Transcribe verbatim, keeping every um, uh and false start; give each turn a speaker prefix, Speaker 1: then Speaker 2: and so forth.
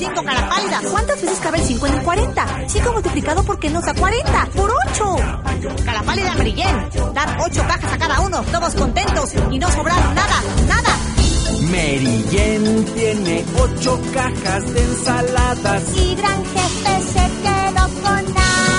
Speaker 1: cinco carapálidas.
Speaker 2: ¿Cuántas veces cabe el cinco en el cuarenta? cinco multiplicado por qué nos da cuarenta. ¡Por ocho!
Speaker 1: Carapálida Merillén. Dar ocho cajas a cada uno, todos contentos y no sobraron nada, nada.
Speaker 3: Merillén tiene ocho cajas de ensaladas.
Speaker 4: Y Gran Jefe se quedó con nada.